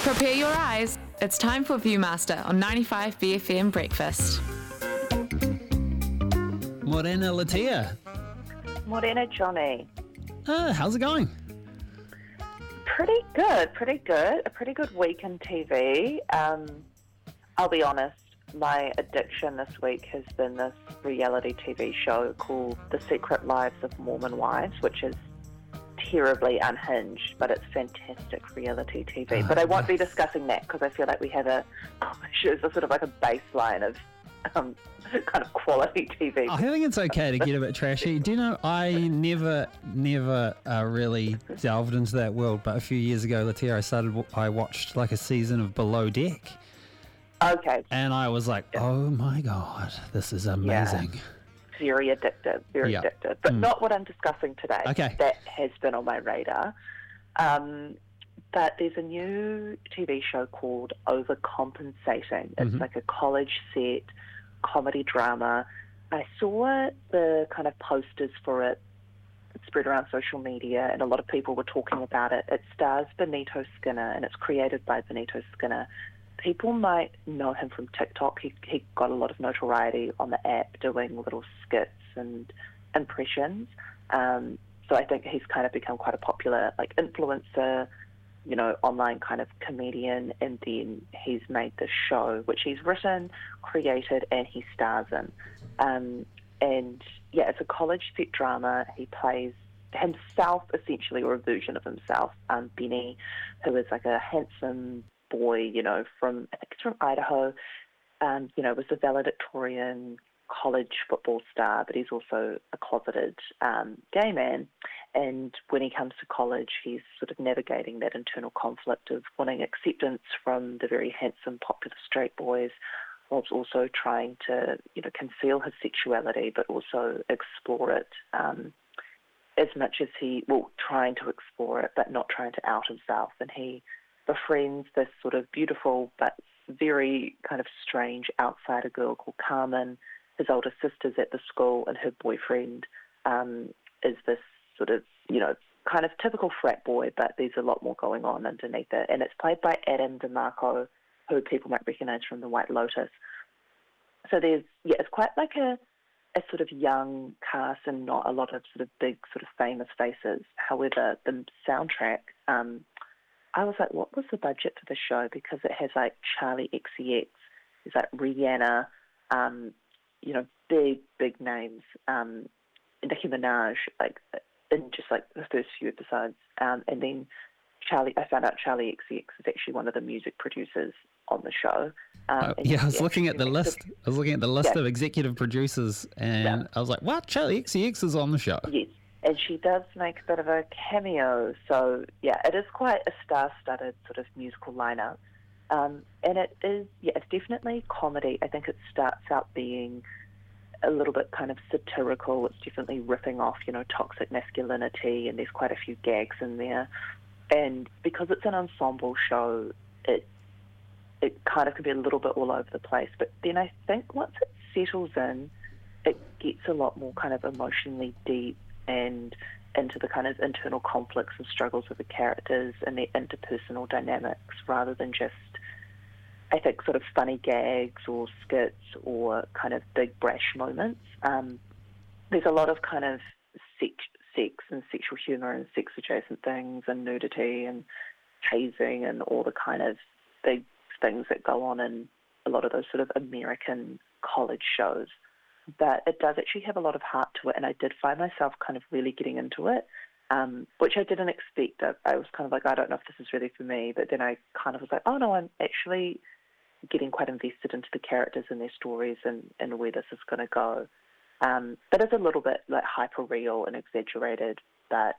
Prepare your eyes. It's time for Viewmaster on 95 BFM Breakfast. Morena Latia. Morena Johnny. How's it going? Pretty good. A pretty good week in TV. I'll be honest, my addiction this week has been this reality TV show called The Secret Lives of Mormon Wives, which is terribly unhinged, but it's fantastic reality TV. But I won't be discussing that because I feel like we have a sort of like a baseline of kind of quality TV. I think it's okay to get a bit trashy. Do you know, I never really delved into that world, but a few years ago, Latia, I watched like a season of Below Deck. Okay. And I was like, oh my God, this is amazing. Yeah. Very addictive, addictive. But not what I'm discussing today. Okay. That has been on my radar. But there's a new TV show called Overcompensating. It's like a college set comedy drama. I saw the kind of posters for it spread around social media, and a lot of people were talking about it. It stars Benito Skinner, and it's created by Benito Skinner. People might know him from TikTok. He got a lot of notoriety on the app doing little skits and impressions. So I think he's kind of become quite a popular like influencer, online kind of comedian. And then he's made this show, which he's written, created, and he stars in. It's a college set drama. He plays himself, essentially, or a version of himself, Benny, who is like a handsome boy, from Idaho, was a valedictorian college football star, but he's also a closeted gay man. And when he comes to college, he's sort of navigating that internal conflict of wanting acceptance from the very handsome, popular straight boys, whilst also trying to, conceal his sexuality, but also explore it as much as trying to explore it, but not trying to out himself. And he befriends this sort of beautiful but very kind of strange outsider girl called Carmen. His older sister's at the school, and her boyfriend is this sort of, kind of typical frat boy, but there's a lot more going on underneath it. And it's played by Adam DeMarco, who people might recognise from The White Lotus. So it's quite like a sort of young cast and not a lot of sort of big sort of famous faces. However, the soundtrack, I was like, what was the budget for the show? Because it has like Charlie XCX, there's like Rihanna, big names, Nicki Minaj, like in just like the first few episodes, and then I found out Charlie XCX is actually one of the music producers on the show. I was looking at the list. I was looking at the list of executive producers, and I was like, what? Charlie XCX is on the show. Yes. And she does make a bit of a cameo. So, it is quite a star-studded sort of musical lineup. And it is, it's definitely comedy. I think it starts out being a little bit kind of satirical. It's definitely ripping off, toxic masculinity, and there's quite a few gags in there. And because it's an ensemble show, it kind of can be a little bit all over the place. But then I think once it settles in, it gets a lot more kind of emotionally deep and into the kind of internal conflicts and struggles of the characters and their interpersonal dynamics, rather than just, I think, sort of funny gags or skits or kind of big brash moments. There's a lot of kind of sex and sexual humour and sex-adjacent things and nudity and hazing and all the kind of big things that go on in a lot of those sort of American college shows. But it does actually have a lot of heart to it, and I did find myself kind of really getting into it, which I didn't expect. I was kind of like, I don't know if this is really for me, but then I kind of was like, oh no, I'm actually getting quite invested into the characters and their stories and where this is going to go. But it's a little bit like hyper real and exaggerated, but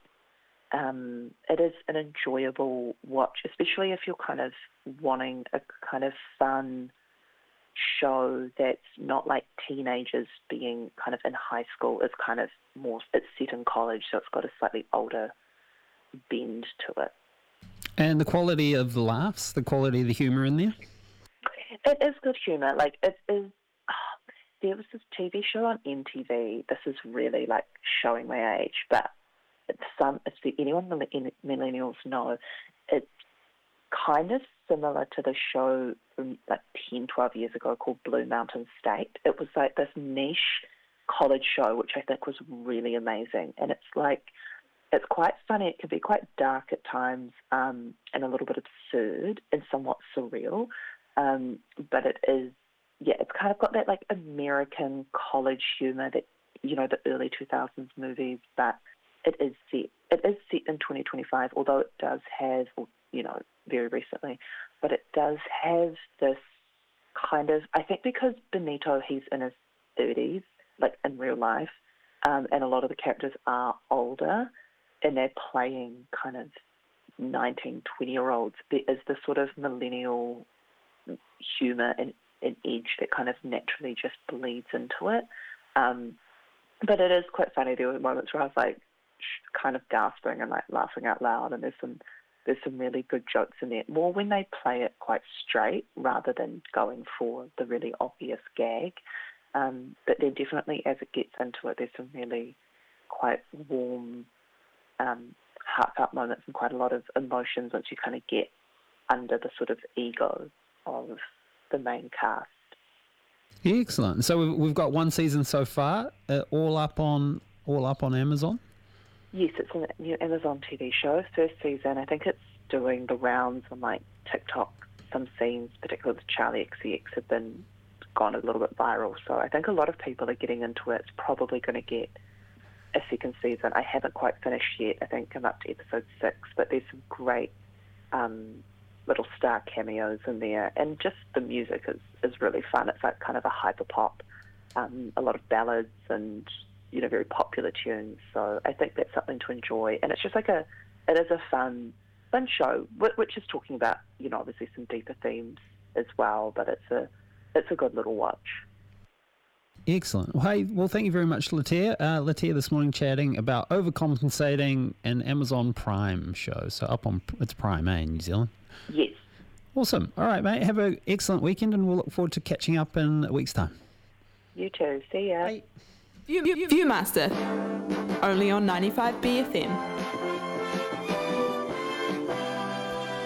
it is an enjoyable watch, especially if you're kind of wanting a kind of fun show that's not like teenagers being kind of in high school. It's kind of more, it's set in college, so it's got a slightly older bend to it. And the quality of the laughs, the quality of the humour in there? It is good humour. Like, it is, there was this TV show on MTV, this is really like showing my age, but anyone millennials know, it kind of similar to the show from like 10, 12 years ago called Blue Mountain State. It was like this niche college show, which I think was really amazing. And it's quite funny. It can be quite dark at times, and a little bit absurd and somewhat surreal. But it is, it's kind of got that like American college humor that, the early 2000s movies, but it is set in 2025, although it does have, very recently, but it does have this kind of, I think because Benito, he's in his 30s, like in real life, and a lot of the characters are older, and they're playing kind of 19, 20-year-olds. There is this sort of millennial humour and edge that kind of naturally just bleeds into it. But it is quite funny. There were moments where I was like kind of gasping and like laughing out loud, and there's some really good jokes in there. More when they play it quite straight rather than going for the really obvious gag. But then definitely as it gets into it, there's some really quite warm, heartfelt moments and quite a lot of emotions once you kind of get under the sort of ego of the main cast. Excellent. So we've got one season so far, all up on Amazon. Yes, it's a new Amazon TV show. First season, I think it's doing the rounds on like TikTok. Some scenes, particularly with Charlie XCX, have gone a little bit viral. So I think a lot of people are getting into it. It's probably going to get a second season. I haven't quite finished yet. I think I'm up to episode 6, but there's some great little star cameos in there, and just the music is really fun. It's like kind of a hyper pop, a lot of ballads and very popular tunes. So I think that's something to enjoy, and it's just like it is a fun show, which is talking about obviously some deeper themes as well. But it's a good little watch. Excellent. Well, thank you very much, Latia. Latia this morning chatting about Overcompensating, an Amazon Prime show. So it's Prime, in New Zealand. Yes. Awesome. All right, mate. Have an excellent weekend, and we'll look forward to catching up in a week's time. You too. See ya. Bye. Viewmaster, only on 95 BFM.